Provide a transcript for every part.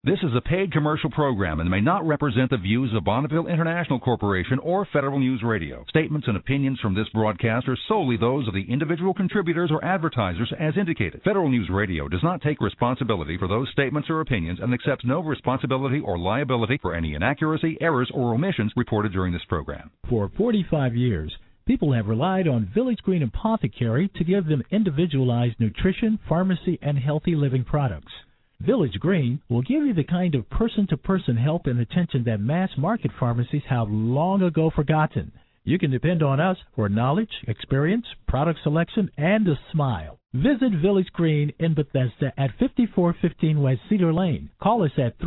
This is a paid commercial program and may not represent the views of Bonneville International Corporation or Federal News Radio. Statements and opinions from this broadcast are solely those of the individual contributors or advertisers as indicated. Federal News Radio does not take responsibility for those statements or opinions and accepts no responsibility or liability for any inaccuracy, errors, or omissions reported during this program. For 45 years, people have relied on Village Green Apothecary to give them individualized nutrition, pharmacy, and healthy living products. Village Green will give you the kind of person-to-person help and attention that mass-market pharmacies have long ago forgotten. You can depend on us for knowledge, experience, product selection, and a smile. Visit Village Green in Bethesda at 5415 West Cedar Lane. Call us at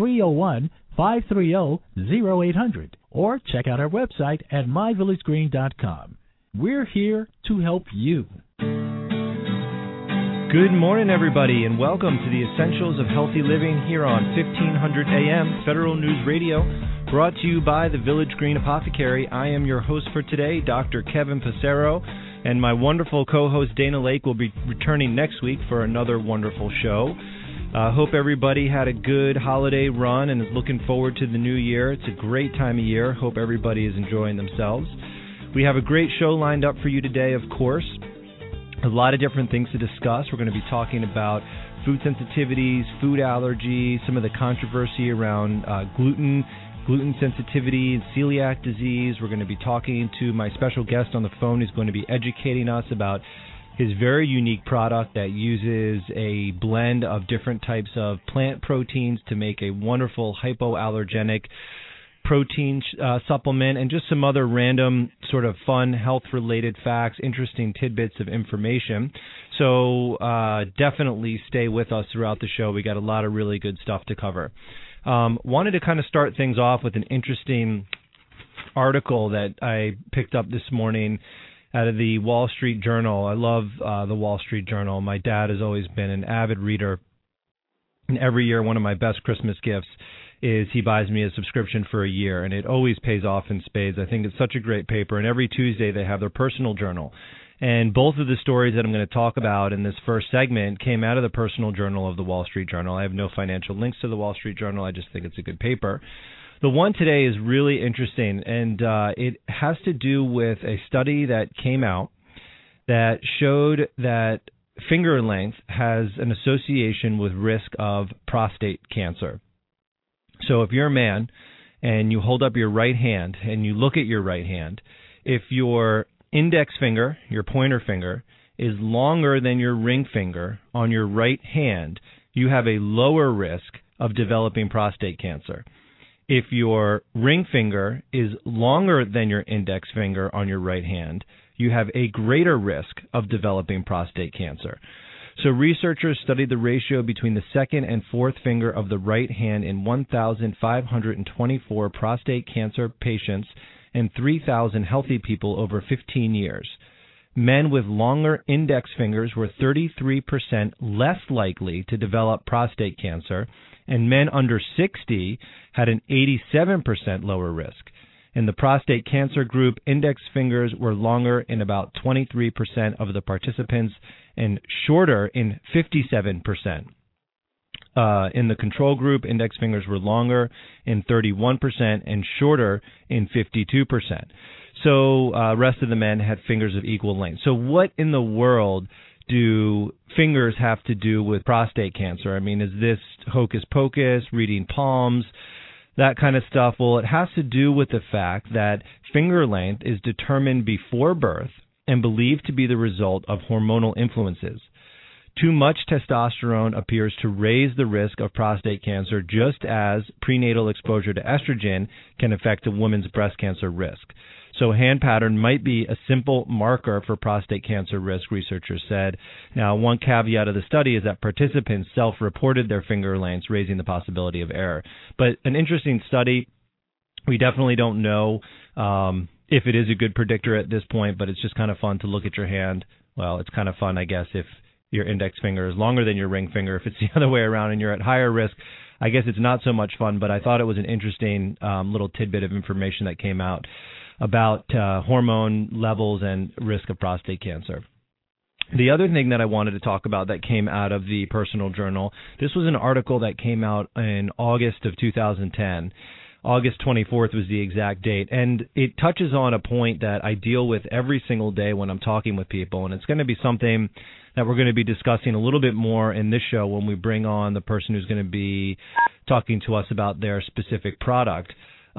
301-530-0800 or check out our website at myvillagegreen.com. We're here to help you. Good morning, everybody, and welcome to the Essentials of Healthy Living here on 1500 AM Federal News Radio, brought to you by the Village Green Apothecary. I am your host for today, Dr. Kevin Passero, and my wonderful co-host Dana Lake will be returning next week for another wonderful show. Hope everybody had a good holiday run and is looking forward to the new year. It's a great time of year. Hope everybody is enjoying themselves. We have a great show lined up for you today, of course. A lot of different things to discuss. We're going to be talking about food sensitivities, food allergies, some of the controversy around gluten sensitivity, and celiac disease. We're going to be talking to my special guest on the phone who's going to be educating us about his very unique product that uses a blend of different types of plant proteins to make a wonderful hypoallergenic protein supplement, and just some other random sort of fun health-related facts, interesting tidbits of information. So definitely stay with us throughout the show. We got a lot of really good stuff to cover. Wanted to kind of start things off with an interesting article that I picked up this morning out of the Wall Street Journal. I love the Wall Street Journal. My dad has always been an avid reader, and every year one of my best Christmas gifts is he buys me a subscription for a year, and it always pays off in spades. I think it's such a great paper, and every Tuesday they have their personal journal. And both of the stories that I'm going to talk about in this first segment came out of the personal journal of the Wall Street Journal. I have no financial links to the Wall Street Journal. I just think it's a good paper. The one today is really interesting, and it has to do with a study that came out that showed that finger length has an association with risk of prostate cancer. So if you're a man and you hold up your right hand and you look at your right hand, if your index finger, your pointer finger, is longer than your ring finger on your right hand, you have a lower risk of developing prostate cancer. If your ring finger is longer than your index finger on your right hand, you have a greater risk of developing prostate cancer. So researchers studied the ratio between the second and fourth finger of the right hand in 1,524 prostate cancer patients and 3,000 healthy people over 15 years. Men with longer index fingers were 33% less likely to develop prostate cancer, and men under 60 had an 87% lower risk. In the prostate cancer group, index fingers were longer in about 23% of the participants and shorter in 57%. In the control group, index fingers were longer in 31% and shorter in 52%. So rest of the men had fingers of equal length. So what in the world do fingers have to do with prostate cancer? I mean, is this hocus pocus, reading palms, that kind of stuff? Well, it has to do with the fact that finger length is determined before birth and believed to be the result of hormonal influences. Too much testosterone appears to raise the risk of prostate cancer, just as prenatal exposure to estrogen can affect a woman's breast cancer risk. So hand pattern might be a simple marker for prostate cancer risk, researchers said. Now, one caveat of the study is that participants self-reported their finger lengths, raising the possibility of error. But an interesting study. We definitely don't know if it is a good predictor at this point, but it's just kind of fun to look at your hand. Well, it's kind of fun, I guess, if your index finger is longer than your ring finger. If it's the other way around and you're at higher risk, I guess it's not so much fun, but I thought it was an interesting little tidbit of information that came out about hormone levels and risk of prostate cancer. The other thing that I wanted to talk about that came out of the Personal Journal, this was an article that came out in August of 2010. August 24th was the exact date, and it touches on a point that I deal with every single day when I'm talking with people, and it's going to be something that we're going to be discussing a little bit more in this show when we bring on the person who's going to be talking to us about their specific product.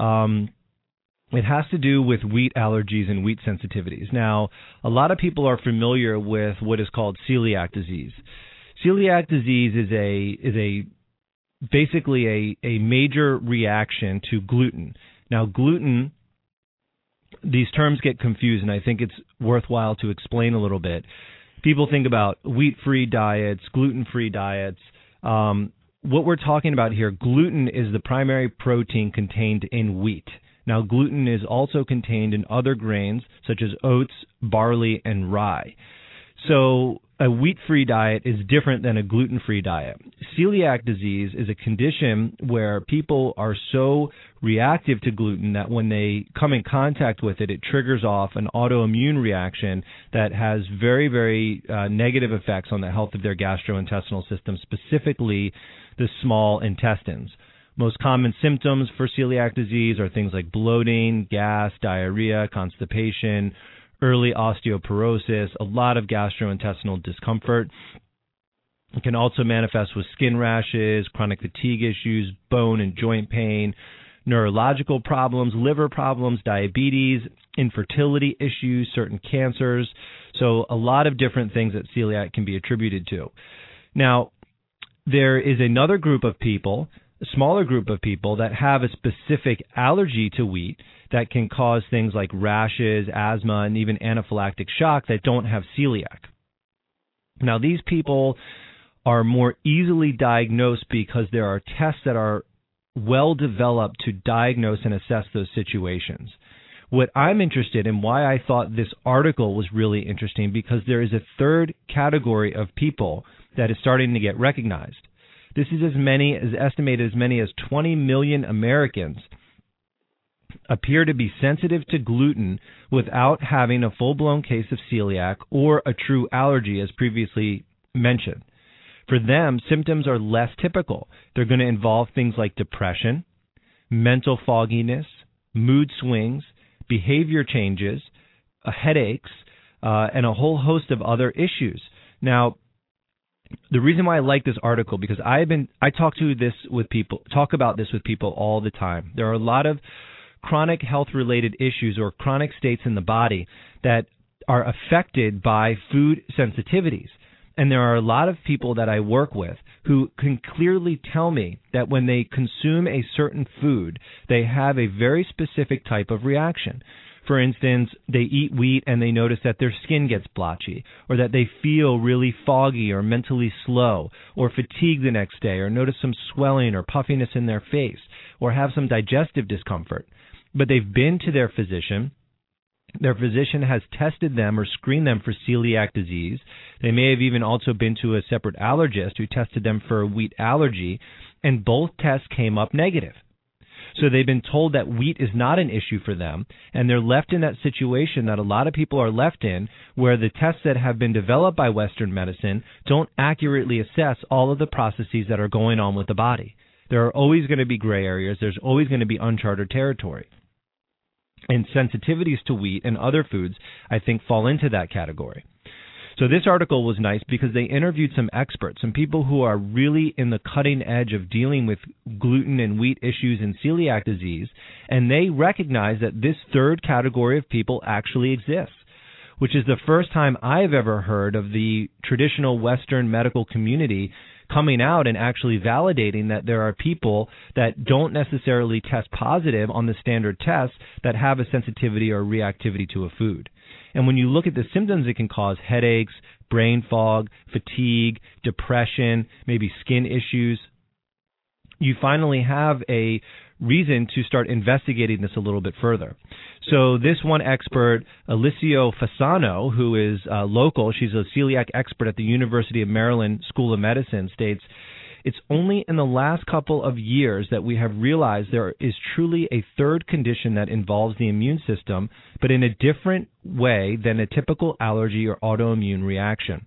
It has to do with wheat allergies and wheat sensitivities. Now, a lot of people are familiar with what is called celiac disease. Celiac disease is basically a major reaction to gluten. Now, gluten, these terms get confused, and I think it's worthwhile to explain a little bit. People think about wheat-free diets, gluten-free diets. What we're talking about here, gluten is the primary protein contained in wheat. Now, gluten is also contained in other grains such as oats, barley, and rye. So a wheat-free diet is different than a gluten-free diet. Celiac disease is a condition where people are so reactive to gluten that when they come in contact with it, it triggers off an autoimmune reaction that has very, very negative effects on the health of their gastrointestinal system, specifically the small intestines. Most common symptoms for celiac disease are things like bloating, gas, diarrhea, constipation, early osteoporosis, a lot of gastrointestinal discomfort. It can also manifest with skin rashes, chronic fatigue issues, bone and joint pain, neurological problems, liver problems, diabetes, infertility issues, certain cancers. So a lot of different things that celiac can be attributed to. Now, there is another group of people, a smaller group of people that have a specific allergy to wheat that can cause things like rashes, asthma, and even anaphylactic shock that don't have celiac. Now, these people are more easily diagnosed because there are tests that are well developed to diagnose and assess those situations. What I'm interested in, why I thought this article was really interesting, because there is a third category of people that is starting to get recognized. This is estimated as many as 20 million Americans appear to be sensitive to gluten without having a full-blown case of celiac or a true allergy, as previously mentioned. For them, symptoms are less typical. They're going to involve things like depression, mental fogginess, mood swings, behavior changes, headaches, and a whole host of other issues. Now, the reason why I like this article, because I talk about this with people all the time. There are a lot of chronic health-related issues or chronic states in the body that are affected by food sensitivities. And there are a lot of people that I work with who can clearly tell me that when they consume a certain food, they have a very specific type of reaction. For instance, they eat wheat and they notice that their skin gets blotchy, or that they feel really foggy or mentally slow, or fatigued the next day, or notice some swelling or puffiness in their face, or have some digestive discomfort. But they've been to their physician. Their physician has tested them or screened them for celiac disease. They may have even also been to a separate allergist who tested them for a wheat allergy, and both tests came up negative. So they've been told that wheat is not an issue for them, and they're left in that situation that a lot of people are left in, where the tests that have been developed by Western medicine don't accurately assess all of the processes that are going on with the body. There are always going to be gray areas. There's always going to be uncharted territory. And sensitivities to wheat and other foods, I think, fall into that category. So this article was nice because they interviewed some experts, some people who are really in the cutting edge of dealing with gluten and wheat issues and celiac disease, and they recognize that this third category of people actually exists, which is the first time I've ever heard of the traditional Western medical community coming out and actually validating that there are people that don't necessarily test positive on the standard tests that have a sensitivity or reactivity to a food. And when you look at the symptoms, it can cause headaches, brain fog, fatigue, depression, maybe skin issues. You finally have a reason to start investigating this a little bit further. So this one expert, Alicia Fasano, who is local, she's a celiac expert at the University of Maryland School of Medicine, states, It's only in the last couple of years that we have realized there is truly a third condition that involves the immune system, but in a different way than a typical allergy or autoimmune reaction.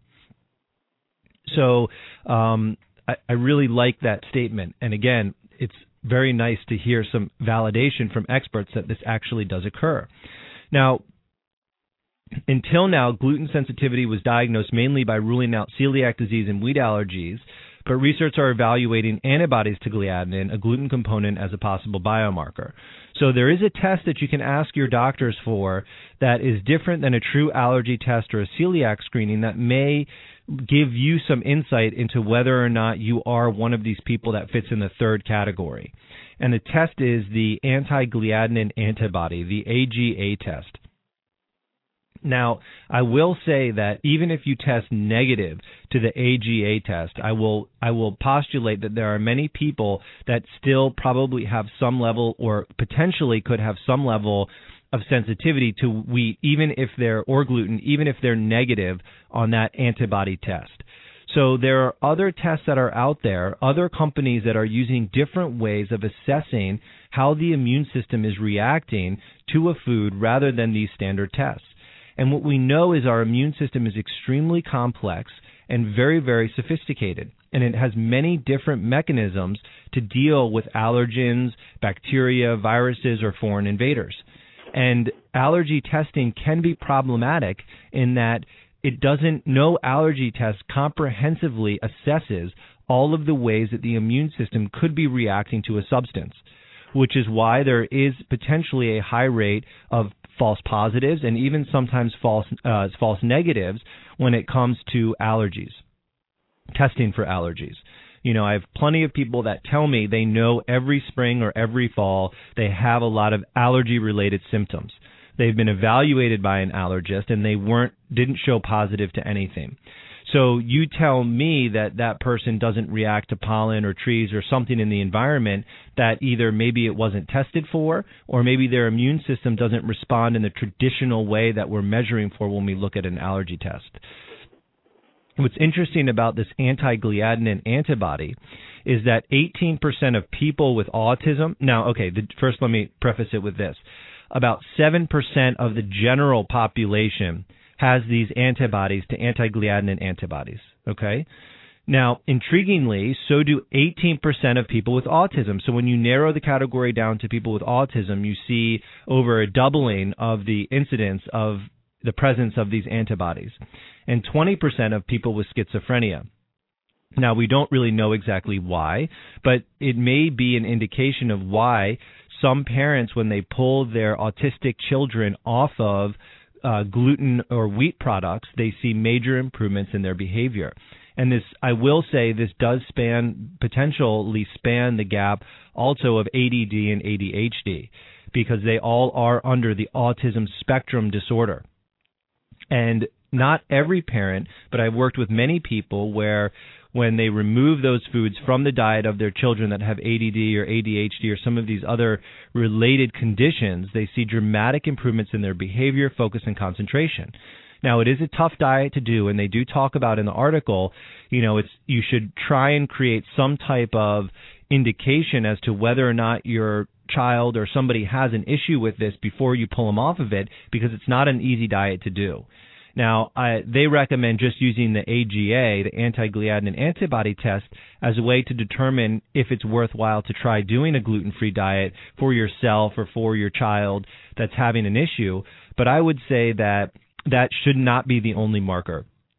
So I really like that statement. And again, it's very nice to hear some validation from experts that this actually does occur. Now, until now, gluten sensitivity was diagnosed mainly by ruling out celiac disease and wheat allergies, but researchers are evaluating antibodies to gliadin, a gluten component, as a possible biomarker. So there is a test that you can ask your doctors for that is different than a true allergy test or a celiac screening that may give you some insight into whether or not you are one of these people that fits in the third category. And the test is the anti-gliadin antibody, the AGA test. Now, I will say that even if you test negative to the AGA test, I will postulate that there are many people that still probably have some level, or potentially could have some level, of sensitivity to wheat, or gluten, even if they're negative on that antibody test. So there are other tests that are out there, other companies that are using different ways of assessing how the immune system is reacting to a food rather than these standard tests. And what we know is our immune system is extremely complex and very, very sophisticated. And it has many different mechanisms to deal with allergens, bacteria, viruses, or foreign invaders. And allergy testing can be problematic in that no allergy test comprehensively assesses all of the ways that the immune system could be reacting to a substance, which is why there is potentially a high rate of false positives and even sometimes false negatives when it comes to allergies, testing for allergies. You know, I have plenty of people that tell me they know every spring or every fall they have a lot of allergy-related symptoms. They've been evaluated by an allergist and they didn't show positive to anything. So you tell me that that person doesn't react to pollen or trees or something in the environment that either maybe it wasn't tested for, or maybe their immune system doesn't respond in the traditional way that we're measuring for when we look at an allergy test. What's interesting about this anti-gliadin antibody is that 18% of people with autism, first let me preface it with this. About 7% of the general population has these antibodies to anti-gliadin antibodies, okay? Now, intriguingly, so do 18% of people with autism. So when you narrow the category down to people with autism, you see over a doubling of the incidence of the presence of these antibodies, and 20% of people with schizophrenia. Now, we don't really know exactly why, but it may be an indication of why some parents, when they pull their autistic children off of gluten or wheat products, they see major improvements in their behavior. And this, I will say, this does potentially span the gap also of ADD and ADHD, because they all are under the autism spectrum disorder. And not every parent, but I've worked with many people where when they remove those foods from the diet of their children that have ADD or ADHD or some of these other related conditions, they see dramatic improvements in their behavior, focus, and concentration. Now, it is a tough diet to do, and they do talk about in the article, you should try and create some type of indication as to whether or not your child or somebody has an issue with this before you pull them off of it, because it's not an easy diet to do. Now, they recommend just using the AGA, the anti-gliadin antibody test, as a way to determine if it's worthwhile to try doing a gluten-free diet for yourself or for your child that's having an issue. But I would say that should not be the only marker.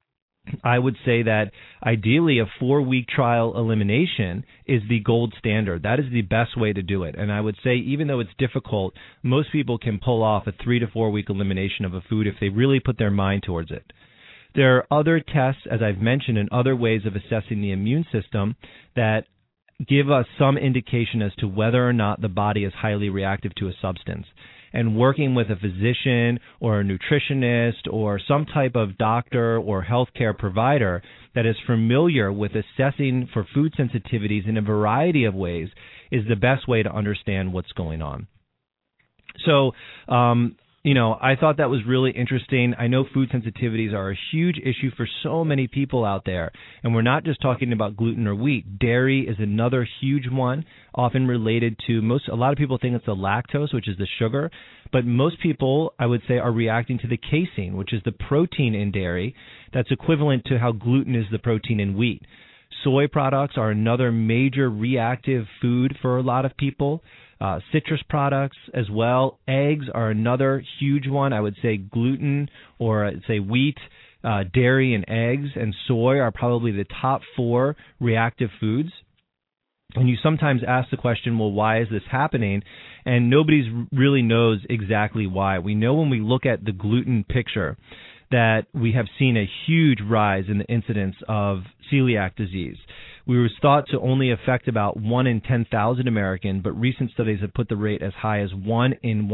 I would say that ideally a 4-week trial elimination is the gold standard. That is the best way to do it. And I would say, even though it's difficult, most people can pull off a 3 to 4 week elimination of a food if they really put their mind towards it. There are other tests, as I've mentioned, and other ways of assessing the immune system that give us some indication as to whether or not the body is highly reactive to a substance. And working with a physician or a nutritionist or some type of doctor or healthcare provider that is familiar with assessing for food sensitivities in a variety of ways is the best way to understand what's going on. So, I thought that was really interesting. I know food sensitivities are a huge issue for so many people out there. And we're not just talking about gluten or wheat. Dairy is another huge one, often related to a lot of people think it's the lactose, which is the sugar. But most people, I would say, are reacting to the casein, which is the protein in dairy. That's equivalent to how gluten is the protein in wheat. Soy products are another major reactive food for a lot of people. Citrus products as well. Eggs are another huge one. I would say gluten, or I'd say wheat, dairy, and eggs and soy are probably the top 4 reactive foods. And you sometimes ask the question, well, why is this happening? And nobody really knows exactly why. We know when we look at the gluten picture that we have seen a huge rise in the incidence of celiac disease. We were thought to only affect about 1 in 10,000 Americans, but recent studies have put the rate as high as 1 in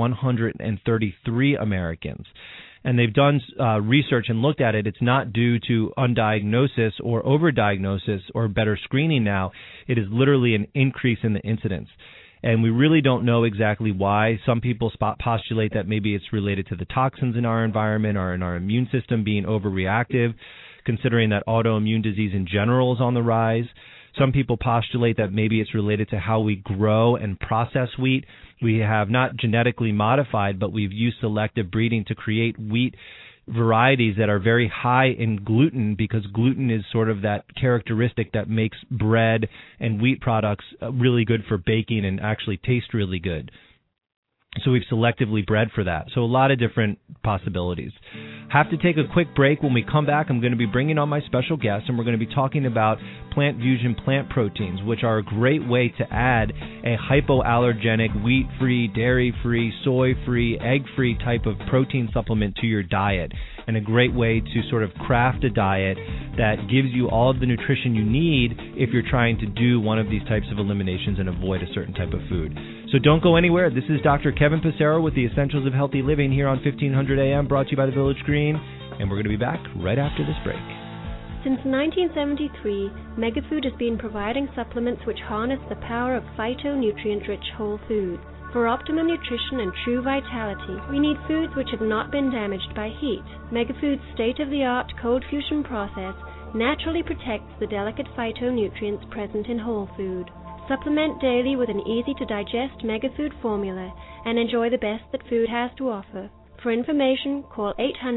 133 Americans. And they've done research and looked at it. It's not due to undiagnosis or overdiagnosis or better screening now. It is literally an increase in the incidence. And we really don't know exactly why. Some people postulate that maybe it's related to the toxins in our environment or in our immune system being overreactive, considering that autoimmune disease in general is on the rise. Some people postulate that maybe it's related to how we grow and process wheat. We have not genetically modified, but we've used selective breeding to create wheat varieties that are very high in gluten, because gluten is sort of that characteristic that makes bread and wheat products really good for baking and actually taste really good. So we've selectively bred for that. So a lot of different possibilities. Have to take a quick break. When we come back, I'm going to be bringing on my special guest, and we're going to be talking about Plant Fusion plant proteins, which are a great way to add a hypoallergenic, wheat-free, dairy-free, soy-free, egg-free type of protein supplement to your diet, and a great way to sort of craft a diet that gives you all of the nutrition you need if you're trying to do one of these types of eliminations and avoid a certain type of food. So don't go anywhere. This is Dr. Kevin Passero with the Essentials of Healthy Living here on 1500 AM, brought to you by the Village Green, and we're going to be back right after this break. Since 1973, Megafood has been providing supplements which harness the power of phytonutrient-rich whole foods. For optimum nutrition and true vitality, we need foods which have not been damaged by heat. Megafood's state-of-the-art cold fusion process naturally protects the delicate phytonutrients present in whole food. Supplement daily with an easy-to-digest Megafood formula and enjoy the best that food has to offer. For information, call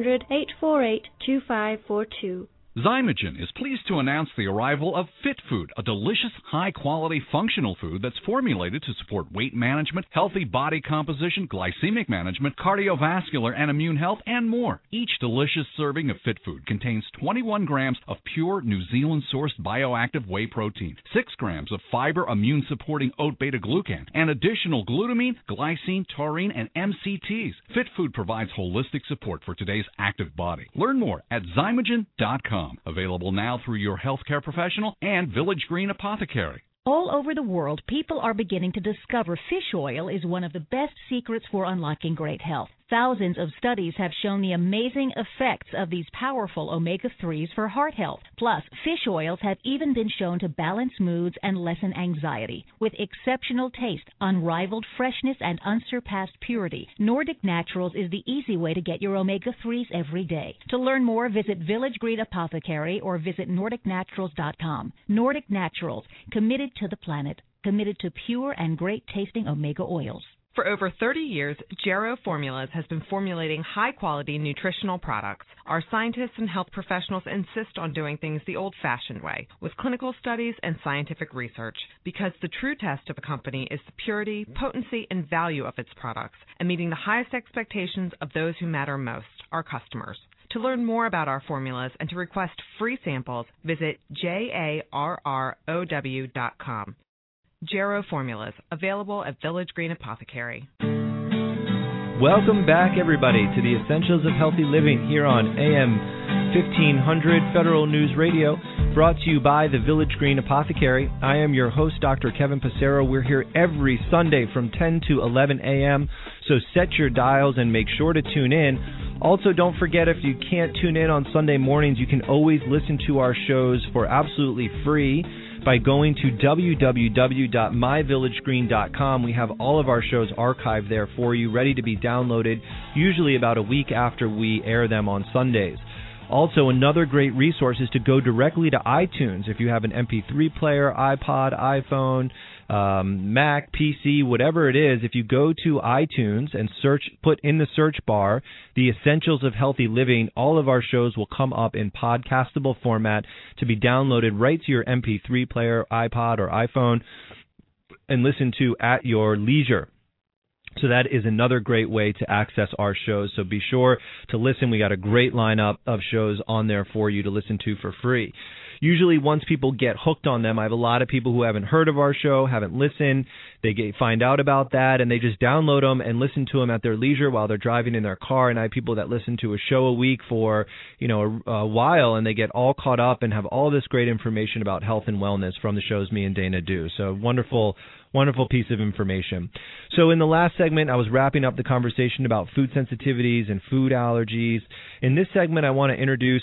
800-848-2542. Zymogen is pleased to announce the arrival of Fit Food, a delicious, high-quality, functional food that's formulated to support weight management, healthy body composition, glycemic management, cardiovascular and immune health, and more. Each delicious serving of Fit Food contains 21 grams of pure New Zealand-sourced bioactive whey protein, 6 grams of fiber immune-supporting oat beta-glucan, and additional glutamine, glycine, taurine, and MCTs. Fit Food provides holistic support for today's active body. Learn more at Zymogen.com. Available now through your healthcare professional and Village Green Apothecary. All over the world, people are beginning to discover fish oil is one of the best secrets for unlocking great health. Thousands of studies have shown the amazing effects of these powerful omega-3s for heart health. Plus, fish oils have even been shown to balance moods and lessen anxiety. With exceptional taste, unrivaled freshness, and unsurpassed purity, Nordic Naturals is the easy way to get your omega-3s every day. To learn more, visit Village Green Apothecary or visit NordicNaturals.com. Nordic Naturals, committed to the planet, committed to pure and great-tasting omega oils. For over 30 years, Jarrow Formulas has been formulating high-quality nutritional products. Our scientists and health professionals insist on doing things the old-fashioned way, with clinical studies and scientific research, because the true test of a company is the purity, potency, and value of its products, and meeting the highest expectations of those who matter most, our customers. To learn more about our formulas and to request free samples, visit JARROW.com. Jarrow Formulas, available at Village Green Apothecary. Welcome back, everybody, to the Essentials of Healthy Living here on AM 1500 Federal News Radio, brought to you by the Village Green Apothecary. I am your host, Dr. Kevin Passero. We're here every Sunday from 10 to 11 a.m., so set your dials and make sure to tune in. Also, don't forget, if you can't tune in on Sunday mornings, you can always listen to our shows for absolutely free by going to www.myvillagegreen.com. We have all of our shows archived there for you, ready to be downloaded, usually about a week after we air them on Sundays. Also, another great resource is to go directly to iTunes. If you have an MP3 player, iPod, iPhone, Mac, PC, whatever it is, if you go to iTunes and put in the search bar the Essentials of Healthy Living, all of our shows will come up in podcastable format to be downloaded right to your MP3 player, iPod, or iPhone and listen to at your leisure. So that is another great way to access our shows. So be sure to listen. We got a great lineup of shows on there for you to listen to for free. Usually once people get hooked on them, I have a lot of people who haven't heard of our show, haven't listened. They find out about that, and they just download them and listen to them at their leisure while they're driving in their car. And I have people that listen to a show a week for, a while, and they get all caught up and have all this great information about health and wellness from the shows me and Dana do. So wonderful piece of information. So in the last segment, I was wrapping up the conversation about food sensitivities and food allergies. In this segment, I want to introduce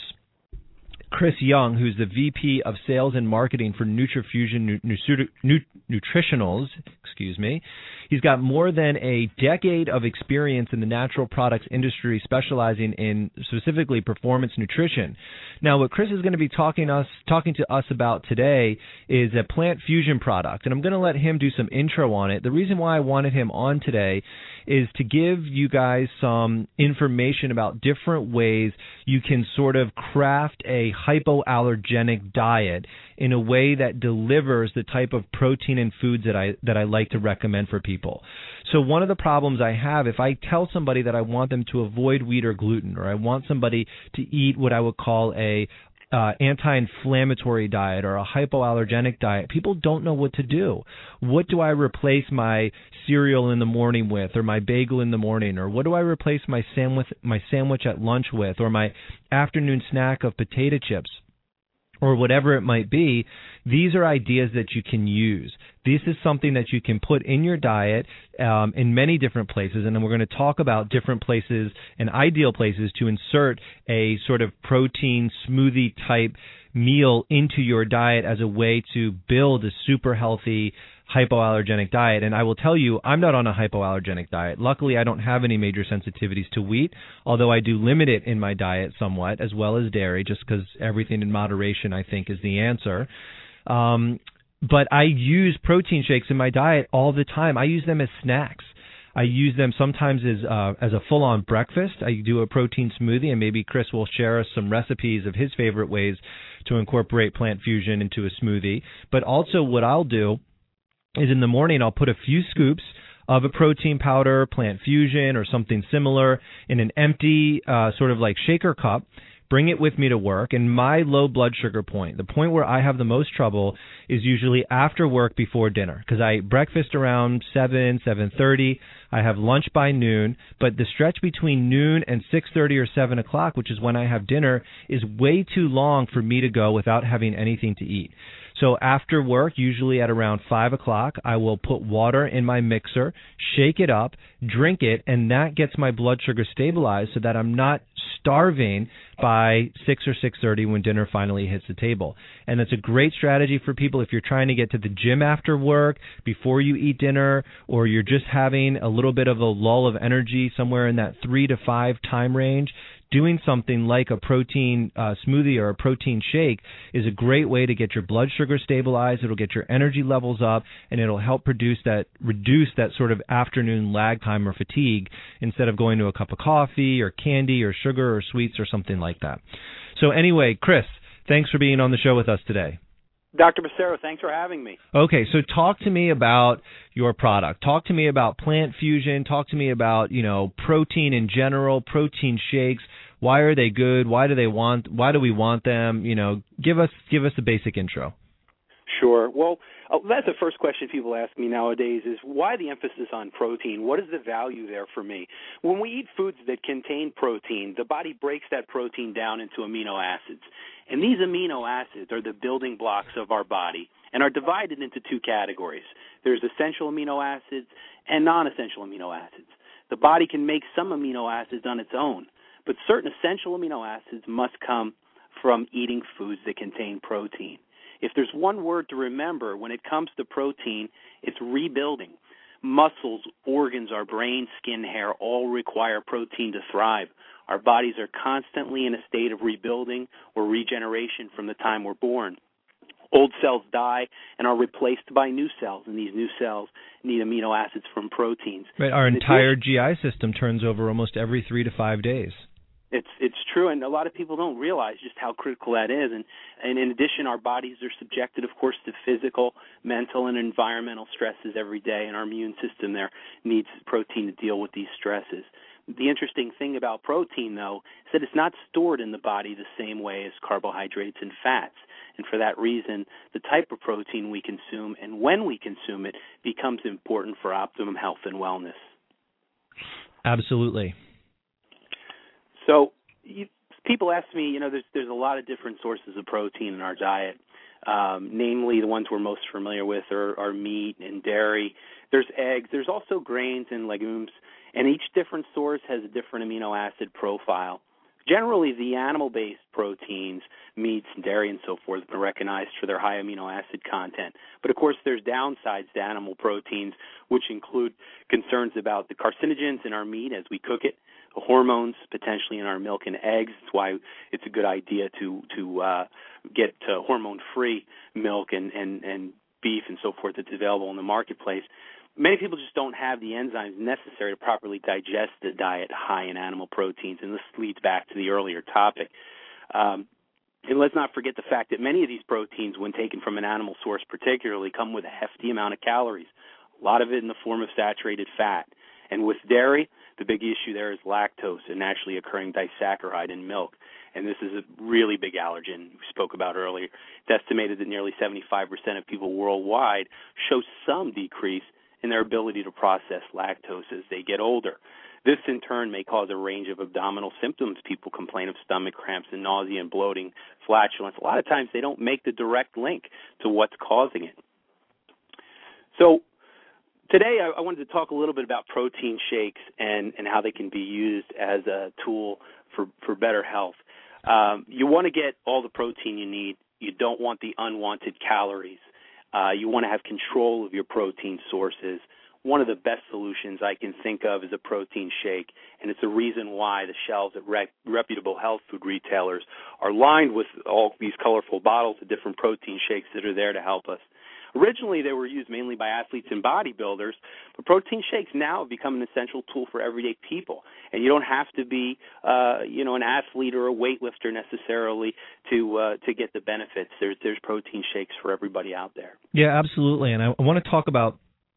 Chris Young, who's the VP of Sales and Marketing for Nutrifusion Nutritionals. He's got more than a decade of experience in the natural products industry, specializing in specifically performance nutrition. Now, what Chris is going to be talking to us about today is a plant fusion product, and I'm going to let him do some intro on it. The reason why I wanted him on today is to give you guys some information about different ways you can sort of craft a hypoallergenic diet in a way that delivers the type of protein and foods that I like to recommend for people. So one of the problems I have, if I tell somebody that I want them to avoid wheat or gluten, or I want somebody to eat what I would call a anti-inflammatory diet or a hypoallergenic diet, people don't know what to do. What do I replace my cereal in the morning with, or my bagel in the morning, or what do I replace my sandwich at lunch with, or my afternoon snack of potato chips, or whatever it might be? These are ideas that you can use. This is something that you can put in your diet in many different places, and then we're going to talk about different places and ideal places to insert a sort of protein smoothie type meal into your diet as a way to build a super healthy hypoallergenic diet. And I will tell you, I'm not on a hypoallergenic diet. Luckily, I don't have any major sensitivities to wheat, although I do limit it in my diet somewhat, as well as dairy, just because everything in moderation, I think, is the answer. But I use protein shakes in my diet all the time. I use them as snacks. I use them sometimes as a full-on breakfast. I do a protein smoothie, and maybe Chris will share us some recipes of his favorite ways to incorporate plant fusion into a smoothie. But also what I'll do is in the morning I'll put a few scoops of a protein powder, plant fusion, or something similar in an empty sort of like shaker cup, bring it with me to work, and my low blood sugar point, the point where I have the most trouble, is usually after work before dinner, because I breakfast around 7:30, I have lunch by noon, but the stretch between noon and 6:30 or 7 o'clock, which is when I have dinner, is way too long for me to go without having anything to eat. So after work, usually at around 5 o'clock, I will put water in my mixer, shake it up, drink it, and that gets my blood sugar stabilized so that I'm not starving by 6 or 6:30 when dinner finally hits the table. And it's a great strategy for people if you're trying to get to the gym after work, before you eat dinner, or you're just having a little bit of a lull of energy somewhere in that 3 to 5 time range. Doing something like a protein smoothie or a protein shake is a great way to get your blood sugar stabilized. It'll get your energy levels up, and it'll help reduce that sort of afternoon lag time or fatigue instead of going to a cup of coffee or candy or sugar or sweets or something like that. So anyway, Chris, thanks for being on the show with us today. Dr. Becerra, thanks for having me. Okay, so talk to me about your product. Talk to me about plant fusion. Talk to me about, protein in general, protein shakes. Why are they good? Why do we want them? Give us a basic intro. Sure. Well, that's the first question people ask me nowadays is why the emphasis on protein? What is the value there for me? When we eat foods that contain protein, the body breaks that protein down into amino acids. And these amino acids are the building blocks of our body and are divided into two categories. There's essential amino acids and non-essential amino acids. The body can make some amino acids on its own, but certain essential amino acids must come from eating foods that contain protein. If there's one word to remember when it comes to protein, it's rebuilding. Muscles, organs, our brain, skin, hair all require protein to thrive. Our bodies are constantly in a state of rebuilding or regeneration from the time we're born. Old cells die and are replaced by new cells, and these new cells need amino acids from proteins. Right, our entire GI system turns over almost every 3 to 5 days. It's true, and a lot of people don't realize just how critical that is. And in addition, our bodies are subjected, of course, to physical, mental, and environmental stresses every day, and our immune system there needs protein to deal with these stresses. The interesting thing about protein, though, is that it's not stored in the body the same way as carbohydrates and fats. And for that reason, the type of protein we consume and when we consume it becomes important for optimum health and wellness. Absolutely. So people ask me, there's a lot of different sources of protein in our diet. Namely, the ones we're most familiar with are meat and dairy. There's eggs. There's also grains and legumes. And each different source has a different amino acid profile. Generally, the animal-based proteins, meats, and dairy, and so forth, have been recognized for their high amino acid content. But, of course, there's downsides to animal proteins, which include concerns about the carcinogens in our meat as we cook it, hormones potentially in our milk and eggs. That's why it's a good idea to get hormone-free milk and beef and so forth that's available in the marketplace. Many people just don't have the enzymes necessary to properly digest the diet high in animal proteins, and this leads back to the earlier topic. And let's not forget the fact that many of these proteins, when taken from an animal source particularly, come with a hefty amount of calories, a lot of it in the form of saturated fat. And with dairy, the big issue there is lactose, a naturally occurring disaccharide in milk. And this is a really big allergen we spoke about earlier. It's estimated that nearly 75% of people worldwide show some decrease in their ability to process lactose as they get older. This, in turn, may cause a range of abdominal symptoms. People complain of stomach cramps and nausea and bloating, flatulence. A lot of times they don't make the direct link to what's causing it. So today I wanted to talk a little bit about protein shakes and how they can be used as a tool for better health. You want to get all the protein you need. You don't want the unwanted calories. You want to have control of your protein sources. One of the best solutions I can think of is a protein shake, and it's the reason why the shelves at reputable health food retailers are lined with all these colorful bottles of different protein shakes that are there to help us. Originally, they were used mainly by athletes and bodybuilders, but protein shakes now have become an essential tool for everyday people. And you don't have to be, an athlete or a weightlifter necessarily to get the benefits. There's protein shakes for everybody out there. Yeah, absolutely. And I want to talk about,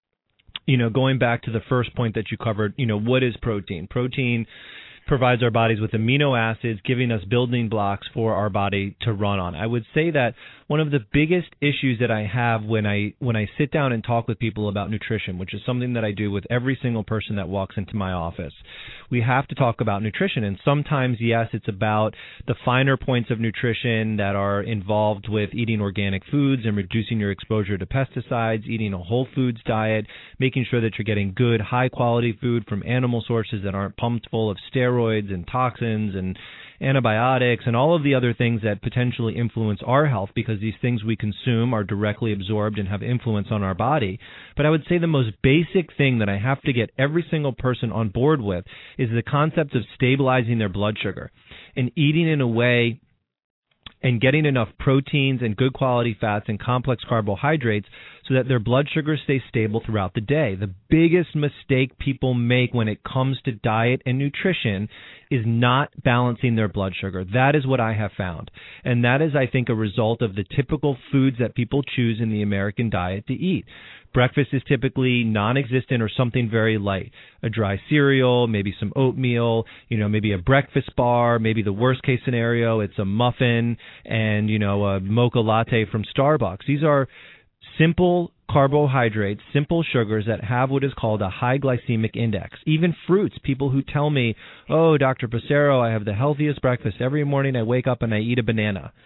going back to the first point that you covered, what is protein? Protein provides our bodies with amino acids, giving us building blocks for our body to run on. I would say that one of the biggest issues that I have when I sit down and talk with people about nutrition, which is something that I do with every single person that walks into my office, we have to talk about nutrition. And sometimes, yes, it's about the finer points of nutrition that are involved with eating organic foods and reducing your exposure to pesticides, eating a whole foods diet, making sure that you're getting good, high-quality food from animal sources that aren't pumped full of steroids and toxins and antibiotics and all of the other things that potentially influence our health, because these things we consume are directly absorbed and have influence on our body. But I would say the most basic thing that I have to get every single person on board with is the concept of stabilizing their blood sugar and eating in a way and getting enough proteins and good quality fats and complex carbohydrates so that their blood sugar stays stable throughout the day. The biggest mistake people make when it comes to diet and nutrition is not balancing their blood sugar. That is what I have found. And that is, I think, a result of the typical foods that people choose in the American diet to eat. Breakfast is typically non-existent or something very light. A dry cereal, maybe some oatmeal, maybe a breakfast bar, maybe the worst case scenario, it's a muffin and, a mocha latte from Starbucks. These are simple carbohydrates, simple sugars that have what is called a high glycemic index. Even fruits, people who tell me, oh, Dr. Passero, I have the healthiest breakfast. Every morning I wake up and I eat a banana.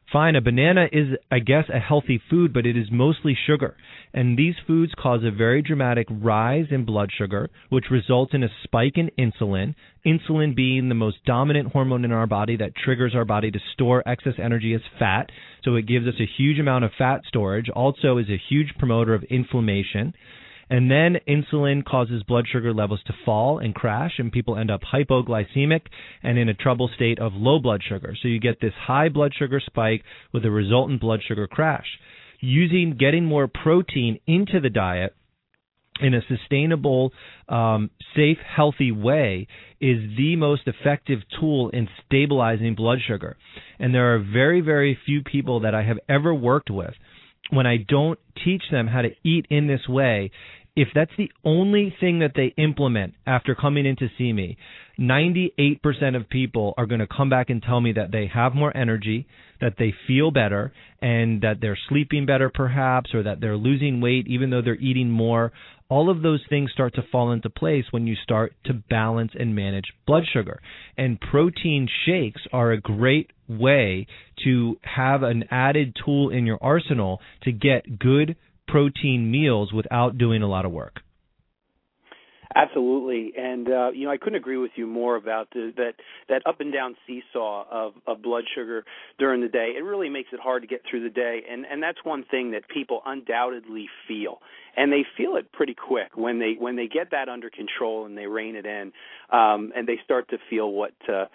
Fine, a banana is, I guess, a healthy food, but it is mostly sugar. And these foods cause a very dramatic rise in blood sugar, which results in a spike in insulin, insulin being the most dominant hormone in our body that triggers our body to store excess energy as fat. So it gives us a huge amount of fat storage, also is a huge promoter of inflammation. And then insulin causes blood sugar levels to fall and crash, and people end up hypoglycemic and in a trouble state of low blood sugar. So you get this high blood sugar spike with a resultant blood sugar crash. Getting more protein into the diet in a sustainable, safe, healthy way is the most effective tool in stabilizing blood sugar. And there are very, very few people that I have ever worked with when I don't teach them how to eat in this way. If that's the only thing that they implement after coming in to see me, 98% of people are going to come back and tell me that they have more energy, that they feel better, and that they're sleeping better perhaps, or that they're losing weight even though they're eating more. All of those things start to fall into place when you start to balance and manage blood sugar. And protein shakes are a great way to have an added tool in your arsenal to get good protein meals without doing a lot of work. Absolutely, and I couldn't agree with you more about that up and down seesaw of blood sugar during the day. It really makes it hard to get through the day, and that's one thing that people undoubtedly feel, and they feel it pretty quick when they get that under control and they rein it in, and they start to feel what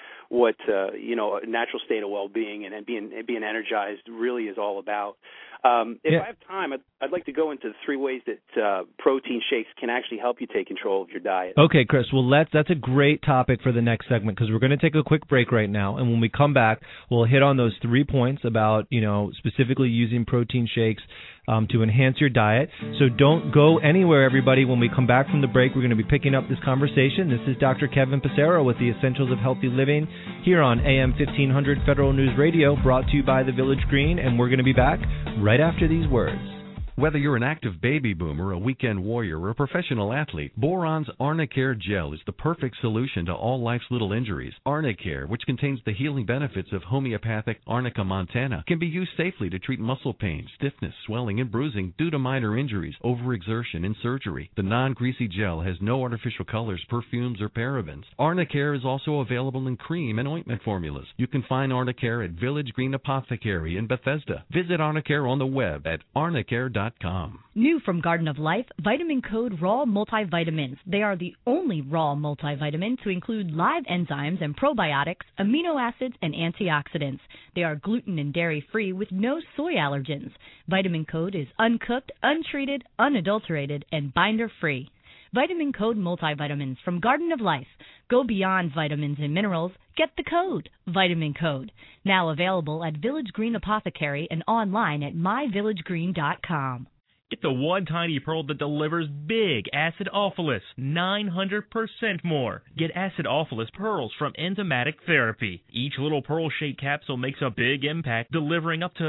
a natural state of well-being and being energized really is all about. If I have time, I'd like to go into 3 ways that protein shakes can actually help you take control of your diet. Okay, Chris. Well, that's a great topic for the next segment because we're going to take a quick break right now, and when we come back, we'll hit on those 3 points about specifically using protein shakes to enhance your diet. So don't go anywhere, everybody. When we come back from the break, we're going to be picking up this conversation. This is Dr. Kevin Passero with the Essentials of Healthy Living here on AM 1500 Federal News Radio, brought to you by the Village Green, and we're going to be back right after these words. Whether you're an active baby boomer, a weekend warrior, or a professional athlete, Boron's Arnicare Gel is the perfect solution to all life's little injuries. Arnicare, which contains the healing benefits of homeopathic Arnica montana, can be used safely to treat muscle pain, stiffness, swelling, and bruising due to minor injuries, overexertion, and surgery. The non-greasy gel has no artificial colors, perfumes, or parabens. Arnicare is also available in cream and ointment formulas. You can find Arnicare at Village Green Apothecary in Bethesda. Visit Arnicare on the web at arnicare.com. New from Garden of Life, Vitamin Code Raw Multivitamins. They are the only raw multivitamin to include live enzymes and probiotics, amino acids, and antioxidants. They are gluten and dairy-free with no soy allergens. Vitamin Code is uncooked, untreated, unadulterated, and binder-free. Vitamin Code Multivitamins from Garden of Life. Go beyond vitamins and minerals. Get the code, Vitamin Code. Now available at Village Green Apothecary and online at myvillagegreen.com. Get the one tiny pearl that delivers big acidophilus, 900% more. Get acidophilus pearls from Enzymatic Therapy. Each little pearl-shaped capsule makes a big impact, delivering up to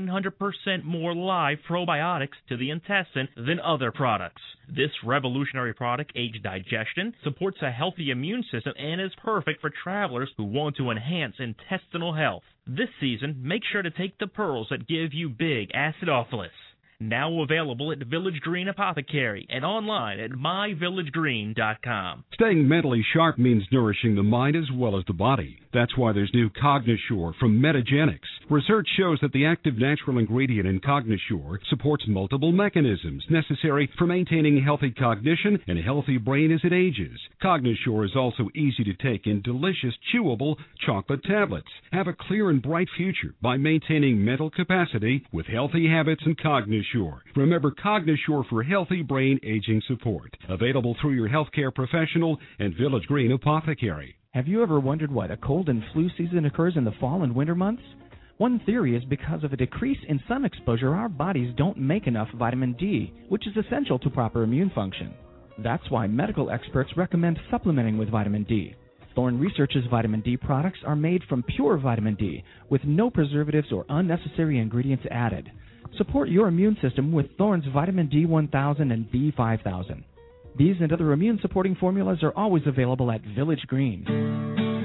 900% more live probiotics to the intestine than other products. This revolutionary product aids digestion, supports a healthy immune system, and is perfect for travelers who want to enhance intestinal health. This season, make sure to take the pearls that give you big acidophilus. Now available at Village Green Apothecary and online at myvillagegreen.com. Staying mentally sharp means nourishing the mind as well as the body. That's why there's new Cognisure from Metagenics. Research shows that the active natural ingredient in Cognisure supports multiple mechanisms necessary for maintaining healthy cognition and a healthy brain as it ages. Cognisure is also easy to take in delicious, chewable chocolate tablets. Have a clear and bright future by maintaining mental capacity with healthy habits and Cognisure. Remember Cognisure for healthy brain aging support. Available through your healthcare professional and Village Green Apothecary. Have you ever wondered why the cold and flu season occurs in the fall and winter months? One theory is because of a decrease in sun exposure, our bodies don't make enough vitamin D, which is essential to proper immune function. That's why medical experts recommend supplementing with vitamin D. Thorne Research's vitamin D products are made from pure vitamin D with no preservatives or unnecessary ingredients added. Support your immune system with Thorne's vitamin D1000 and B5000. These and other immune-supporting formulas are always available at Village Green.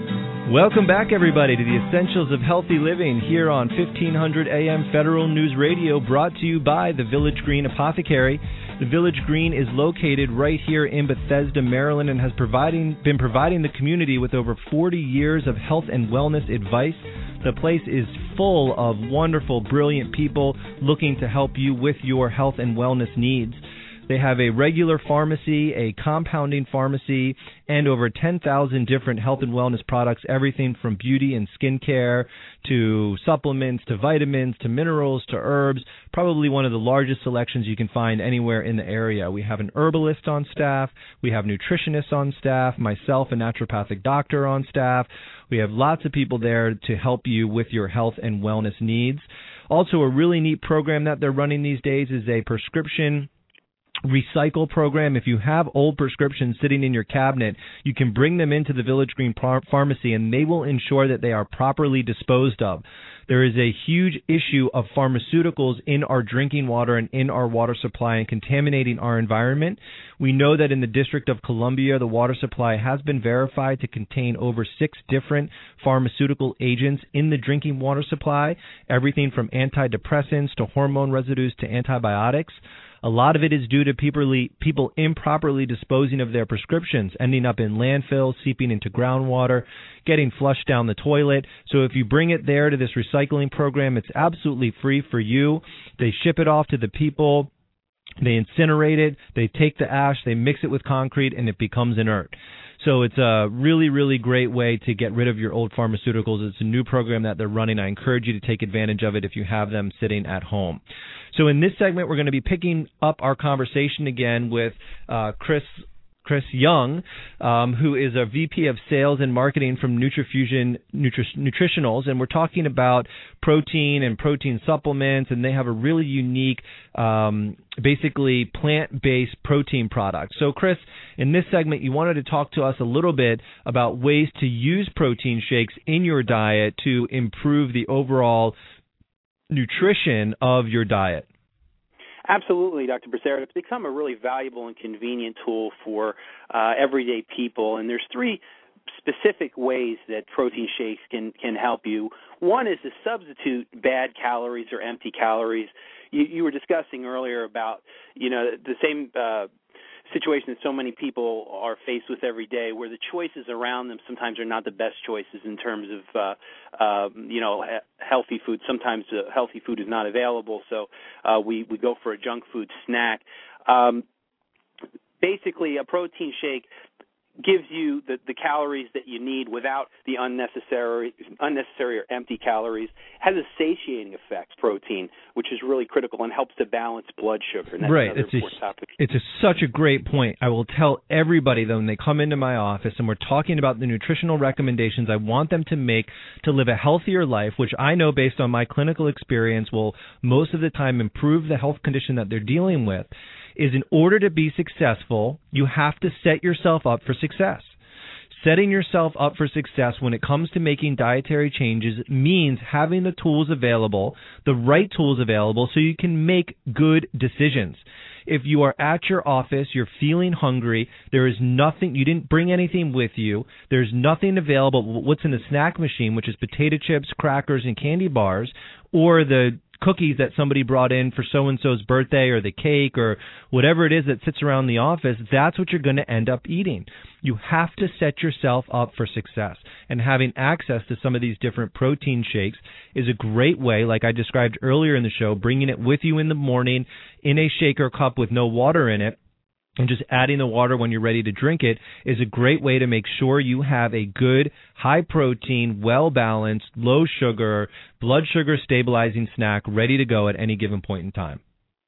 Welcome back, everybody, to the Essentials of Healthy Living here on 1500 AM Federal News Radio, brought to you by the Village Green Apothecary. The Village Green is located right here in Bethesda, Maryland, and has been providing the community with over 40 years of health and wellness advice. The place is full of wonderful, brilliant people looking to help you with your health and wellness needs. They have a regular pharmacy, a compounding pharmacy, and over 10,000 different health and wellness products, everything from beauty and skincare to supplements to vitamins to minerals to herbs, probably one of the largest selections you can find anywhere in the area. We have an herbalist on staff. We have nutritionists on staff, myself, a naturopathic doctor on staff. We have lots of people there to help you with your health and wellness needs. Also, a really neat program that they're running these days is a prescription recycle program. If you have old prescriptions sitting in your cabinet, you can bring them into the Village Green Pharmacy and they will ensure that they are properly disposed of. There is a huge issue of pharmaceuticals in our drinking water and in our water supply and contaminating our environment. We know that in the District of Columbia, the water supply has been verified to contain over 6 different pharmaceutical agents in the drinking water supply, everything from antidepressants to hormone residues to antibiotics. A lot of it is due to people improperly disposing of their prescriptions, ending up in landfills, seeping into groundwater, getting flushed down the toilet. So if you bring it there to this recycling program, it's absolutely free for you. They ship it off to the people. They incinerate it. They take the ash. They mix it with concrete, and it becomes inert. So it's a really, really great way to get rid of your old pharmaceuticals. It's a new program that they're running. I encourage you to take advantage of it if you have them sitting at home. So in this segment, we're going to be picking up our conversation again with Chris Young, who is a VP of Sales and Marketing from Nutrifusion Nutritionals, and we're talking about protein and protein supplements, and they have a really unique, basically plant-based protein product. So, Chris, in this segment, you wanted to talk to us a little bit about ways to use protein shakes in your diet to improve the overall nutrition of your diet. Absolutely, Dr. Becerra. It's become a really valuable and convenient tool for everyday people, and there's 3 specific ways that protein shakes can help you. One is to substitute bad calories or empty calories. You were discussing earlier about, the same situation that so many people are faced with every day, where the choices around them sometimes are not the best choices in terms of, healthy food. Sometimes healthy food is not available, so we go for a junk food snack. Basically, a protein shake gives you the calories that you need without the unnecessary or empty calories. It has a satiating effect, protein, which is really critical and helps to balance blood sugar. And that's another important topic. It's such a great point. I will tell everybody, though, when they come into my office and we're talking about the nutritional recommendations I want them to make to live a healthier life, which I know based on my clinical experience will most of the time improve the health condition that they're dealing with, is in order to be successful, you have to set yourself up for success. Setting yourself up for success when it comes to making dietary changes means having the tools available, the right tools available, so you can make good decisions. If you are at your office, you're feeling hungry, there is nothing, you didn't bring anything with you, there's nothing available, what's in the snack machine, which is potato chips, crackers, and candy bars, or the cookies that somebody brought in for so-and-so's birthday, or the cake, or whatever it is that sits around the office, that's what you're going to end up eating. You have to set yourself up for success. And having access to some of these different protein shakes is a great way, like I described earlier in the show, bringing it with you in the morning in a shaker cup with no water in it, and just adding the water when you're ready to drink it is a great way to make sure you have a good, high-protein, well-balanced, low-sugar, blood sugar stabilizing snack ready to go at any given point in time.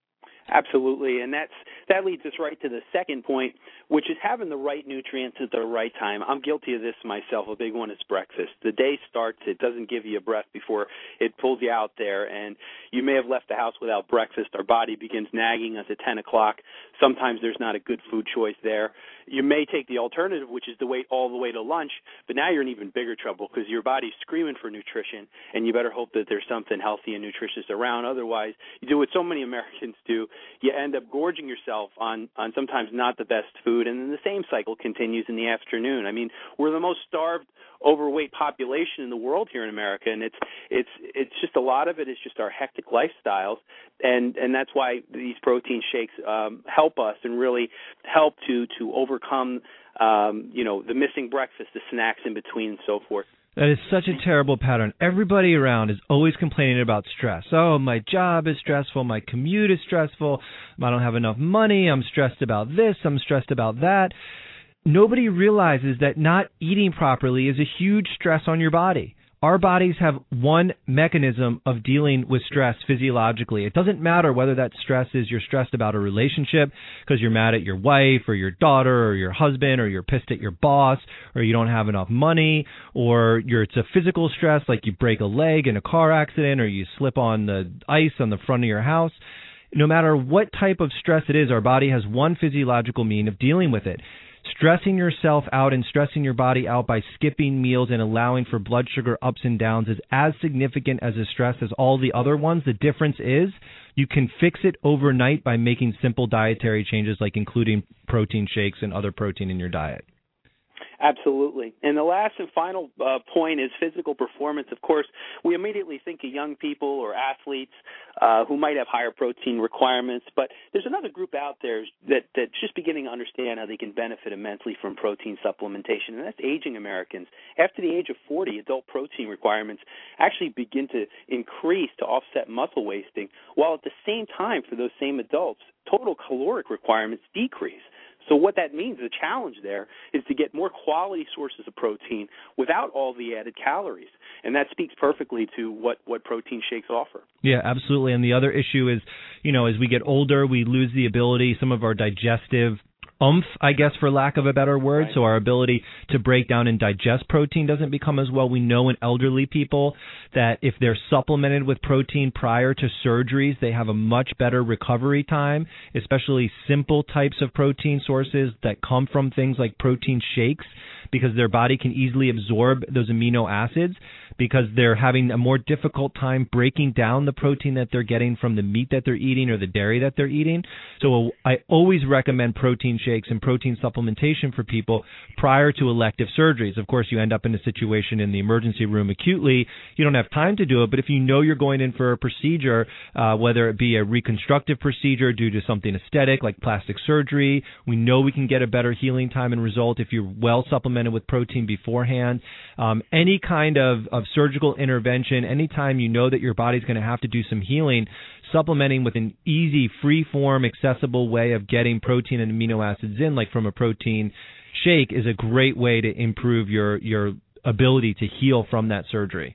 Absolutely, and that leads us right to the second point, which is having the right nutrients at the right time. I'm guilty of this myself. A big one is breakfast. The day starts, it doesn't give you a breath before it pulls you out there, and you may have left the house without breakfast. Our body begins nagging us at 10 o'clock. Sometimes there's not a good food choice there. You may take the alternative, which is to wait all the way to lunch, but now you're in even bigger trouble because your body's screaming for nutrition, and you better hope that there's something healthy and nutritious around. Otherwise, you do what so many Americans do. You end up gorging yourself ourselves on sometimes not the best food, and then the same cycle continues in the afternoon. I mean, we're the most starved, overweight population in the world here in America, and it's just a lot of it is just our hectic lifestyles, and that's why these protein shakes help us and really help to overcome the missing breakfast, the snacks in between, and so forth. That is such a terrible pattern. Everybody around is always complaining about stress. Oh, my job is stressful. My commute is stressful. I don't have enough money. I'm stressed about this. I'm stressed about that. Nobody realizes that not eating properly is a huge stress on your body. Our bodies have one mechanism of dealing with stress physiologically. It doesn't matter whether that stress is you're stressed about a relationship because you're mad at your wife or your daughter or your husband, or you're pissed at your boss, or you don't have enough money, or it's a physical stress like you break a leg in a car accident or you slip on the ice on the front of your house. No matter what type of stress it is, our body has one physiological mean of dealing with it. Stressing yourself out and stressing your body out by skipping meals and allowing for blood sugar ups and downs is as significant as a stress as all the other ones. The difference is you can fix it overnight by making simple dietary changes like including protein shakes and other protein in your diet. Absolutely. And the last and final point is physical performance. Of course, we immediately think of young people or athletes who might have higher protein requirements, but there's another group out there that's just beginning to understand how they can benefit immensely from protein supplementation, and that's aging Americans. After the age of 40, adult protein requirements actually begin to increase to offset muscle wasting, while at the same time, for those same adults, total caloric requirements decrease. So what that means, the challenge there, is to get more quality sources of protein without all the added calories. And that speaks perfectly to what protein shakes offer. Yeah, absolutely. And the other issue is, as we get older, we lose the ability, some of our digestive oomph, I guess, for lack of a better word. Right. So our ability to break down and digest protein doesn't become as well. We know in elderly people that if they're supplemented with protein prior to surgeries, they have a much better recovery time, especially simple types of protein sources that come from things like protein shakes, because their body can easily absorb those amino acids because they're having a more difficult time breaking down the protein that they're getting from the meat that they're eating or the dairy that they're eating. So I always recommend protein shakes and protein supplementation for people prior to elective surgeries. Of course, you end up in a situation in the emergency room acutely. You don't have time to do it, but if you know you're going in for a procedure, whether it be a reconstructive procedure due to something aesthetic like plastic surgery, we know we can get a better healing time and result if you're well supplemented with protein beforehand. Any kind of surgical intervention, anytime you know that your body's going to have to do some healing, supplementing with an easy, free-form, accessible way of getting protein and amino acids in, like from a protein shake, is a great way to improve your ability to heal from that surgery.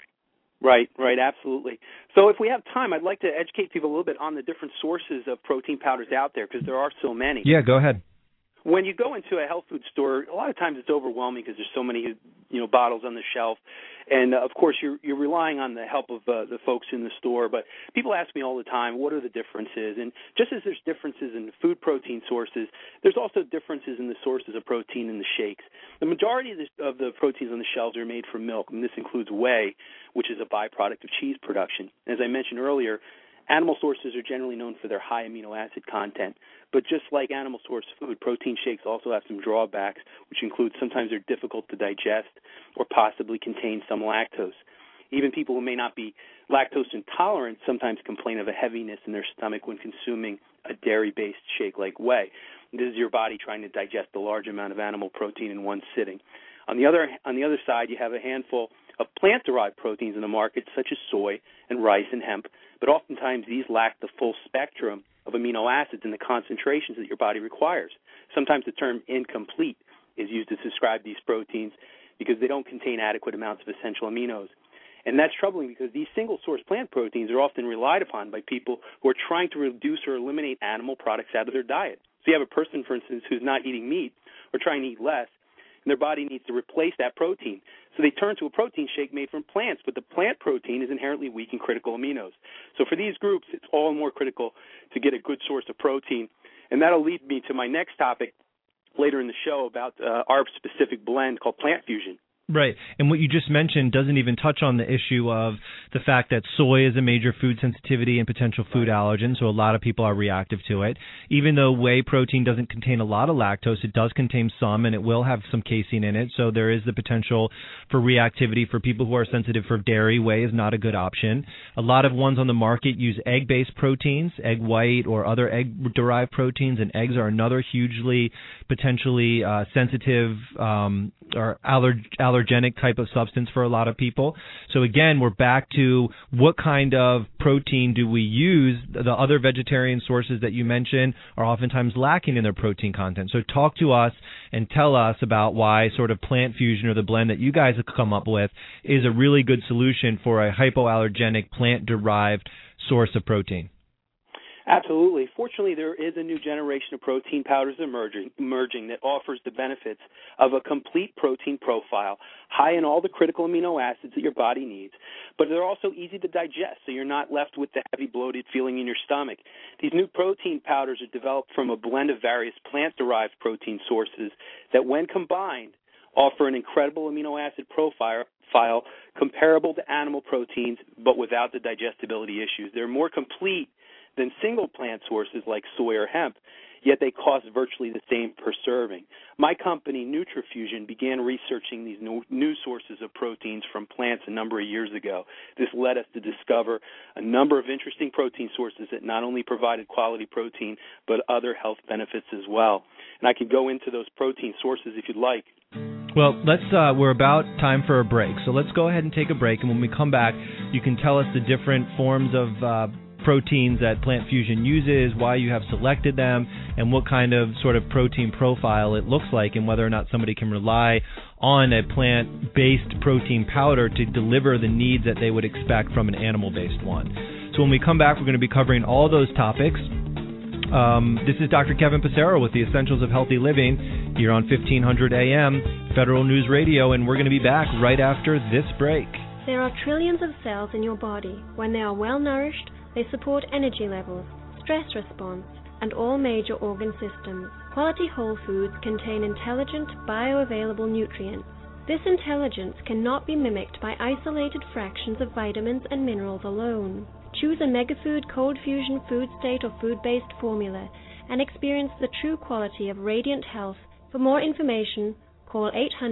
Right, absolutely. So if we have time, I'd like to educate people a little bit on the different sources of protein powders out there, because there are so many. Yeah, go ahead. When you go into a health food store, a lot of times it's overwhelming because there's so many, bottles on the shelf, and of course you're relying on the help of the folks in the store. But people ask me all the time, what are the differences? And just as there's differences in the food protein sources, there's also differences in the sources of protein in the shakes. The majority of the proteins on the shelves are made from milk, and this includes whey, which is a byproduct of cheese production. As I mentioned earlier, animal sources are generally known for their high amino acid content, but just like animal source food, protein shakes also have some drawbacks, which include sometimes they're difficult to digest or possibly contain some lactose. Even people who may not be lactose intolerant sometimes complain of a heaviness in their stomach when consuming a dairy-based shake like whey. This is your body trying to digest a large amount of animal protein in one sitting. On the other side, you have a handful of plant-derived proteins in the market, such as soy and rice and hemp, but oftentimes these lack the full spectrum of amino acids and the concentrations that your body requires. Sometimes the term incomplete is used to describe these proteins because they don't contain adequate amounts of essential aminos. And that's troubling because these single-source plant proteins are often relied upon by people who are trying to reduce or eliminate animal products out of their diet. So you have a person, for instance, who's not eating meat or trying to eat less, and their body needs to replace that protein. So they turn to a protein shake made from plants, but the plant protein is inherently weak in critical aminos. So for these groups, it's all more critical to get a good source of protein. And that'll lead me to my next topic later in the show about our specific blend called Plant Fusion. Right. And what you just mentioned doesn't even touch on the issue of the fact that soy is a major food sensitivity and potential food allergen, so a lot of people are reactive to it. Even though whey protein doesn't contain a lot of lactose, it does contain some, and it will have some casein in it, so there is the potential for reactivity for people who are sensitive for dairy. Whey is not a good option. A lot of ones on the market use egg-based proteins, egg white or other egg-derived proteins, and eggs are another hugely potentially sensitive or allergenic type of substance for a lot of people. So again, we're back to what kind of protein do we use? The other vegetarian sources that you mentioned are oftentimes lacking in their protein content. So talk to us and tell us about why sort of plant fusion or the blend that you guys have come up with is a really good solution for a hypoallergenic plant-derived source of protein. Absolutely. Fortunately, there is a new generation of protein powders emerging that offers the benefits of a complete protein profile, high in all the critical amino acids that your body needs, but they're also easy to digest, so you're not left with the heavy bloated feeling in your stomach. These new protein powders are developed from a blend of various plant-derived protein sources that, when combined, offer an incredible amino acid profile comparable to animal proteins, but without the digestibility issues. They're more complete than single plant sources like soy or hemp, yet they cost virtually the same per serving. My company, NutraFusion, began researching these new sources of proteins from plants a number of years ago. This led us to discover a number of interesting protein sources that not only provided quality protein, but other health benefits as well. And I can go into those protein sources if you'd like. Well, we're about time for a break, so let's go ahead and take a break, and when we come back, you can tell us the different forms of proteins that Plant Fusion uses, why you have selected them, and what kind of sort of protein profile it looks like, and whether or not somebody can rely on a plant-based protein powder to deliver the needs that they would expect from an animal-based one. So when we come back, we're going to be covering all those topics. This is Dr. Kevin Passero with the Essentials of Healthy Living here on 1500 AM Federal News Radio, and we're going to be back right after this break. There are trillions of cells in your body. When they are well nourished, they support energy levels, stress response, and all major organ systems. Quality whole foods contain intelligent, bioavailable nutrients. This intelligence cannot be mimicked by isolated fractions of vitamins and minerals alone. Choose a MegaFood Cold Fusion Food State or food-based formula and experience the true quality of radiant health. For more information, call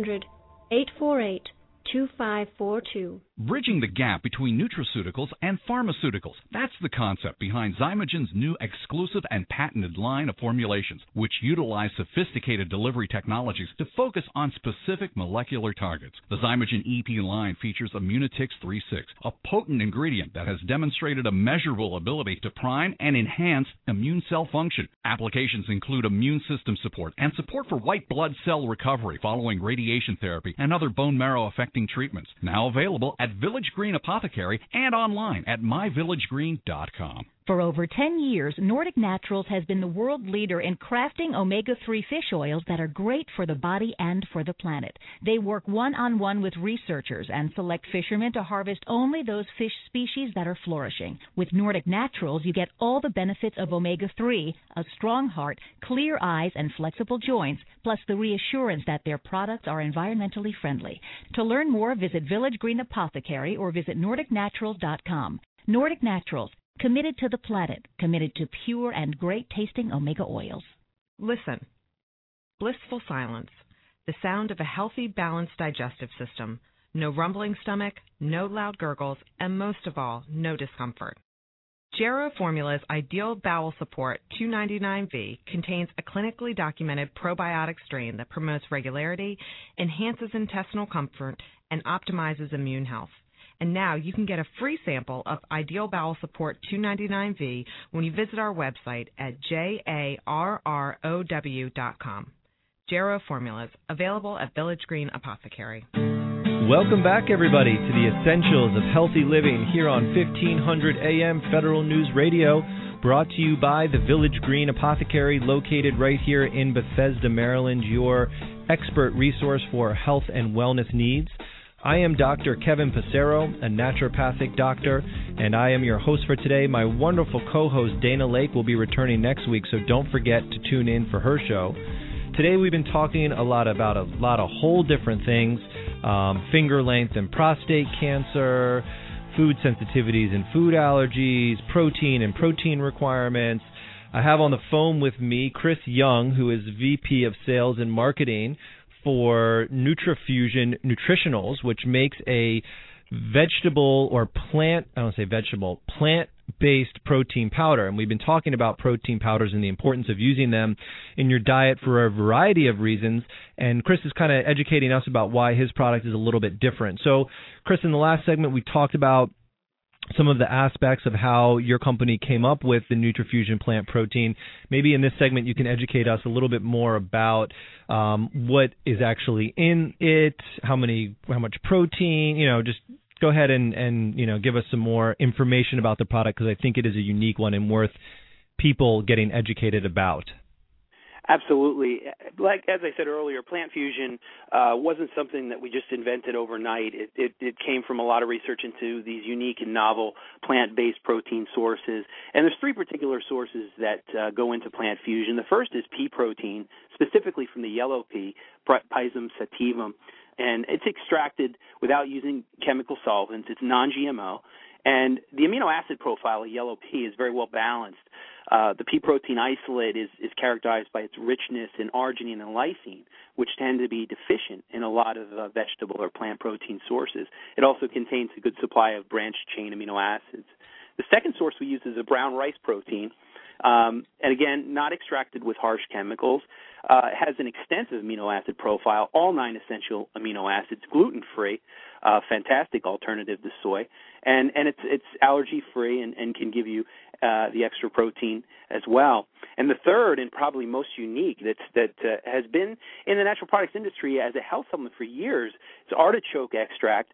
800-848-2542. Bridging the gap between nutraceuticals and pharmaceuticals. That's the concept behind Zymogen's new exclusive and patented line of formulations, which utilize sophisticated delivery technologies to focus on specific molecular targets. The Zymogen EP line features Immunotix 3.6, a potent ingredient that has demonstrated a measurable ability to prime and enhance immune cell function. Applications include immune system support and support for white blood cell recovery following radiation therapy and other bone marrow-affecting treatments. Now available at Village Green Apothecary and online at myvillagegreen.com. For over 10 years, Nordic Naturals has been the world leader in crafting omega-3 fish oils that are great for the body and for the planet. They work one-on-one with researchers and select fishermen to harvest only those fish species that are flourishing. With Nordic Naturals, you get all the benefits of omega-3, a strong heart, clear eyes, and flexible joints, plus the reassurance that their products are environmentally friendly. To learn more, visit Village Green Apothecary or visit NordicNaturals.com. Nordic Naturals. Committed to the planet, committed to pure and great-tasting omega oils. Listen. Blissful silence. The sound of a healthy, balanced digestive system. No rumbling stomach, no loud gurgles, and most of all, no discomfort. Jarrow Formula's Ideal Bowel Support 299V contains a clinically documented probiotic strain that promotes regularity, enhances intestinal comfort, and optimizes immune health. And now you can get a free sample of Ideal Bowel Support 299V when you visit our website at jarrow.com. Jarrow Formulas, available at Village Green Apothecary. Welcome back, everybody, to the Essentials of Healthy Living here on 1500 AM Federal News Radio, brought to you by the Village Green Apothecary, located right here in Bethesda, Maryland, your expert resource for health and wellness needs. I am Dr. Kevin Passero, a naturopathic doctor, and I am your host for today. My wonderful co-host Dana Lake will be returning next week, so don't forget to tune in for her show. Today we've been talking a lot about a whole different things. finger length and prostate cancer, food sensitivities and food allergies, protein and protein requirements. I have on the phone with me Chris Young, who is VP of Sales and Marketing for NutraFusion Nutritionals, which makes a vegetable or plant, I don't say vegetable, plant-based protein powder. And we've been talking about protein powders and the importance of using them in your diet for a variety of reasons. And Chris is kind of educating us about why his product is a little bit different. So, Chris, in the last segment, we talked about some of the aspects of how your company came up with the NutraFusion plant protein. Maybe in this segment you can educate us a little bit more about what is actually in it, how much protein, just go ahead and give us some more information about the product, because I think it is a unique one and worth people getting educated about. Absolutely. Like as I said earlier, Plant Fusion wasn't something that we just invented overnight. It came from a lot of research into these unique and novel plant-based protein sources. And there's three particular sources that go into Plant Fusion. The first is pea protein, specifically from the yellow pea, Pisum sativum. And it's extracted without using chemical solvents. It's non-GMO. And the amino acid profile of yellow pea is very well balanced. The pea protein isolate is characterized by its richness in arginine and lysine, which tend to be deficient in a lot of vegetable or plant protein sources. It also contains a good supply of branched-chain amino acids. The second source we use is a brown rice protein, and again, not extracted with harsh chemicals. It has an extensive amino acid profile, all 9 essential amino acids, gluten-free, fantastic alternative to soy, and it's allergy-free and can give you the extra protein as well. And the third, and probably most unique, that has been in the natural products industry as a health supplement for years, is artichoke extract.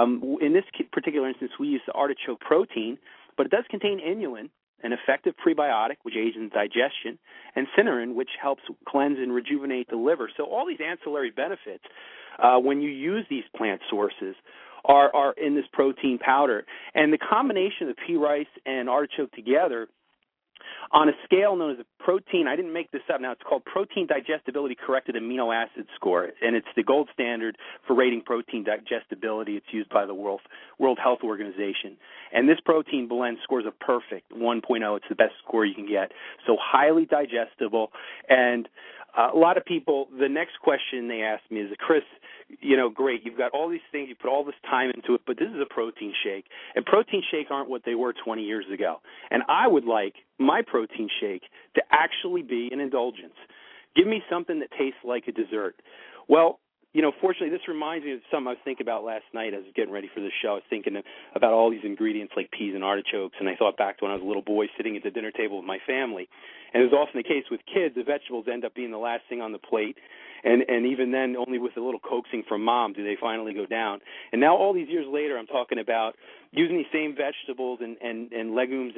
In this particular instance, we use the artichoke protein, but it does contain inulin, an effective prebiotic, which aids in digestion, and cynurin, which helps cleanse and rejuvenate the liver. So all these ancillary benefits, when you use these plant sources, are in this protein powder. And the combination of pea rice and artichoke together, on a scale known as a protein, I didn't make this up, now it's called Protein Digestibility Corrected Amino Acid Score, and it's the gold standard for rating protein digestibility. It's used by the World Health Organization. And this protein blend scores a perfect 1.0. It's the best score you can get. So highly digestible. And a lot of people, the next question they ask me is, Chris, great, you've got all these things, you put all this time into it, but this is a protein shake. And protein shakes aren't what they were 20 years ago. And I would like my protein shake to actually be an indulgence. Give me something that tastes like a dessert. Well, fortunately, this reminds me of something I was thinking about last night as I was getting ready for the show. I was thinking about all these ingredients like peas and artichokes, and I thought back to when I was a little boy sitting at the dinner table with my family. And as often the case with kids, the vegetables end up being the last thing on the plate, and even then, only with a little coaxing from mom do they finally go down. And now, all these years later, I'm talking about using these same vegetables and legumes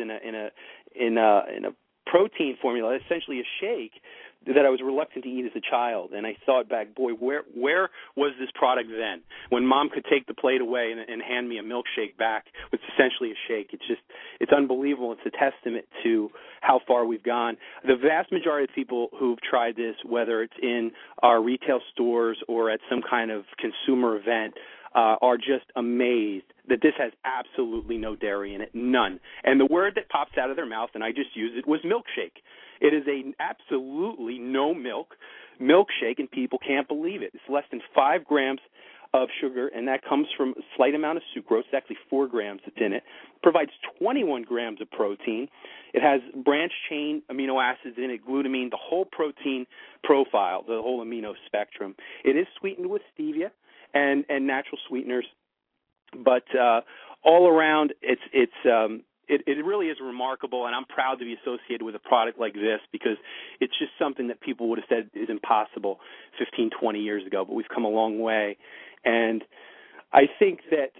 in a protein formula, essentially a shake, that I was reluctant to eat as a child. And I thought back, boy, where was this product then, when mom could take the plate away and hand me a milkshake back, which is essentially a shake? It's unbelievable. It's a testament to how far we've gone. The vast majority of people who've tried this, whether it's in our retail stores or at some kind of consumer event, are just amazed that this has absolutely no dairy in it, none. And the word that pops out of their mouth, and I just used it, was milkshake. It is a absolutely no milk milkshake, and people can't believe it. It's less than 5 grams of sugar, and that comes from a slight amount of sucrose. It's actually 4 grams that's in it. Provides 21 grams of protein. It has branched-chain amino acids in it, glutamine, the whole protein profile, the whole amino spectrum. It is sweetened with stevia and natural sweeteners, but all around, it really is remarkable, and I'm proud to be associated with a product like this, because it's just something that people would have said is impossible 15, 20 years ago, but we've come a long way. And I think that,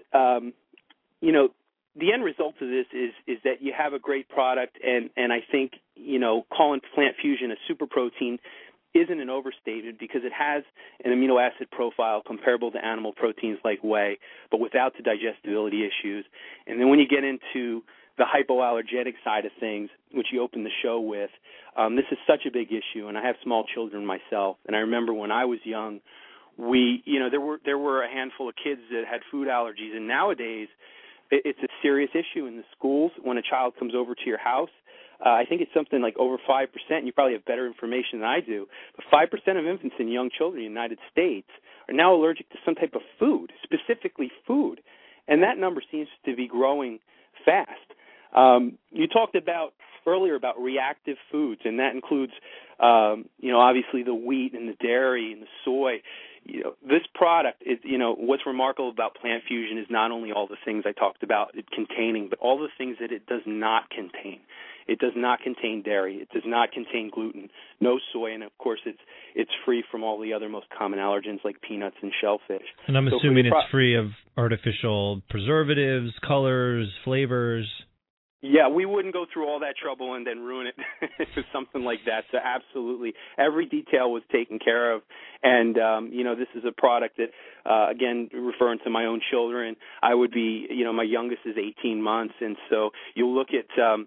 the end result of this is that you have a great product, and I think, calling Plant Fusion a super protein isn't an overstatement, because it has an amino acid profile comparable to animal proteins like whey, but without the digestibility issues. And then when you get into the hypoallergenic side of things, which you opened the show with, this is such a big issue, and I have small children myself, and I remember when I was young, there were a handful of kids that had food allergies, and nowadays it's a serious issue in the schools when a child comes over to your house. I think it's something like over 5%, and you probably have better information than I do, but 5% of infants and young children in the United States are now allergic to some type of food, specifically food, and that number seems to be growing fast. You talked earlier about reactive foods, and that includes, obviously the wheat and the dairy and the soy. This product is, what's remarkable about Plant Fusion is not only all the things I talked about it containing, but all the things that it does not contain. It does not contain dairy. It does not contain gluten, no soy, and of course it's free from all the other most common allergens like peanuts and shellfish. And I'm assuming it's free of artificial preservatives, colors, flavors. Yeah, we wouldn't go through all that trouble and then ruin it for something like that. So absolutely, every detail was taken care of. And, this is a product that, again, referring to my own children, I would be, my youngest is 18 months. And so you look at, some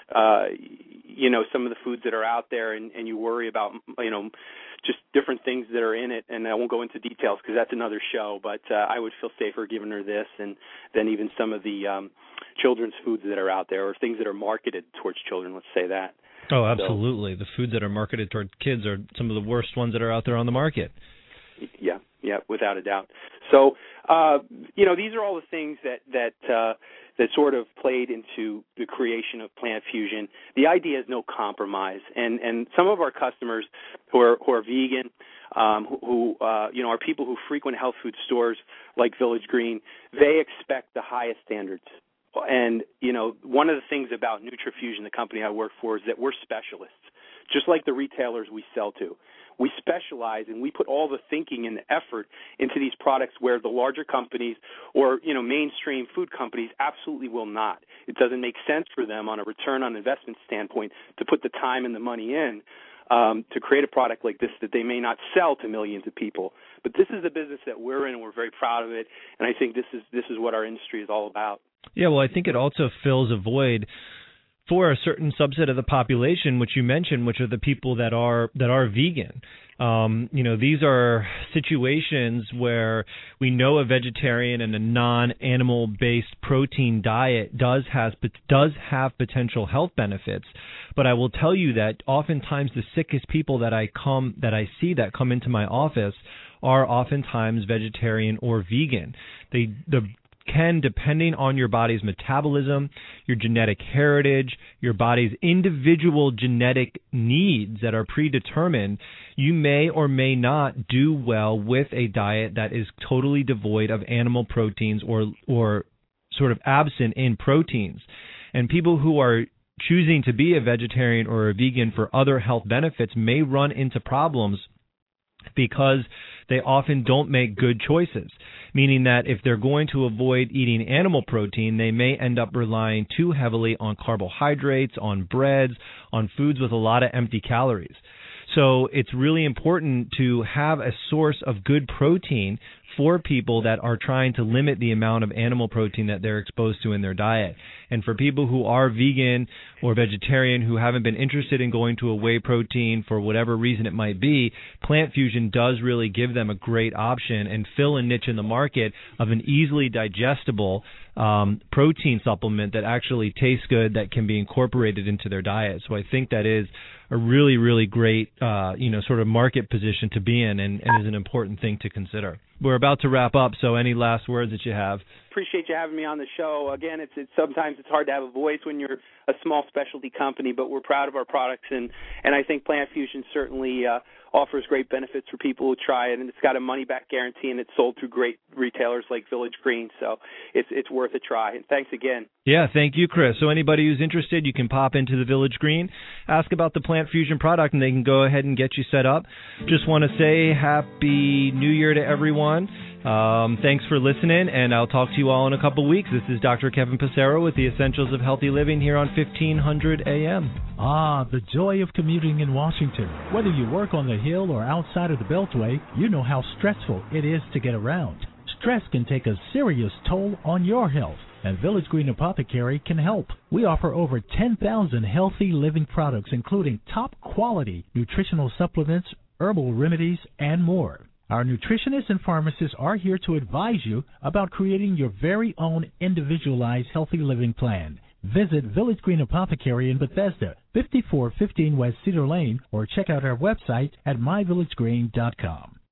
of the foods that are out there and you worry about, just different things that are in it. And I won't go into details because that's another show. But I would feel safer giving her this and then even some of the children's foods that are out there or things that are marketed towards children, let's say that. Oh, absolutely. The foods that are marketed toward kids are some of the worst ones that are out there on the market. Yeah, without a doubt. So, these are all the things that sort of played into the creation of Plant Fusion. The idea is no compromise, and some of our customers who are vegan, who are people who frequent health food stores like Village Green, they expect the highest standards. And, one of the things about NutriFusion, the company I work for, is that we're specialists, just like the retailers we sell to. We specialize and we put all the thinking and the effort into these products where the larger companies or, mainstream food companies absolutely will not. It doesn't make sense for them on a return on investment standpoint to put the time and the money in to create a product like this that they may not sell to millions of people. But this is the business that we're in, and we're very proud of it. And I think this is what our industry is all about. Yeah, well, I think it also fills a void for a certain subset of the population, which you mentioned, which are the people that are vegan. These are situations where we know a vegetarian and a non-animal-based protein diet does have potential health benefits. But I will tell you that oftentimes the sickest people that I see that come into my office are oftentimes vegetarian or vegan. Depending on your body's metabolism, your genetic heritage, your body's individual genetic needs that are predetermined, you may or may not do well with a diet that is totally devoid of animal proteins or sort of absent in proteins. And people who are choosing to be a vegetarian or a vegan for other health benefits may run into problems because they often don't make good choices, meaning that if they're going to avoid eating animal protein, they may end up relying too heavily on carbohydrates, on breads, on foods with a lot of empty calories. So it's really important to have a source of good protein for people that are trying to limit the amount of animal protein that they're exposed to in their diet. And for people who are vegan or vegetarian who haven't been interested in going to a whey protein for whatever reason it might be, Plant Fusion does really give them a great option and fill a niche in the market of an easily digestible protein supplement that actually tastes good, that can be incorporated into their diet. So I think that is a really, really great, sort of market position to be in and is an important thing to consider. We're about to wrap up, so any last words that you have? Appreciate you having me on the show. Again, sometimes it's hard to have a voice when you're a small specialty company, but we're proud of our products, and I think Plant Fusion certainly offers great benefits for people who try it, and it's got a money-back guarantee, and it's sold through great retailers like Village Green, so it's worth a try. And thanks again. Yeah, thank you, Chris. So anybody who's interested, you can pop into the Village Green, ask about the Plant Fusion product, and they can go ahead and get you set up. Just want to say Happy New Year to everyone. Thanks for listening, and I'll talk to you all in a couple weeks. This is Dr. Kevin Passero with the Essentials of Healthy Living here on 1500 AM. Ah, the joy of commuting in Washington. Whether you work on the Hill or outside of the Beltway, you know how stressful it is to get around. Stress can take a serious toll on your health, and Village Green Apothecary can help. We offer over 10,000 healthy living products, including top-quality nutritional supplements, herbal remedies, and more. Our nutritionists and pharmacists are here to advise you about creating your very own individualized healthy living plan. Visit Village Green Apothecary in Bethesda, 5415 West Cedar Lane, or check out our website at myvillagegreen.com.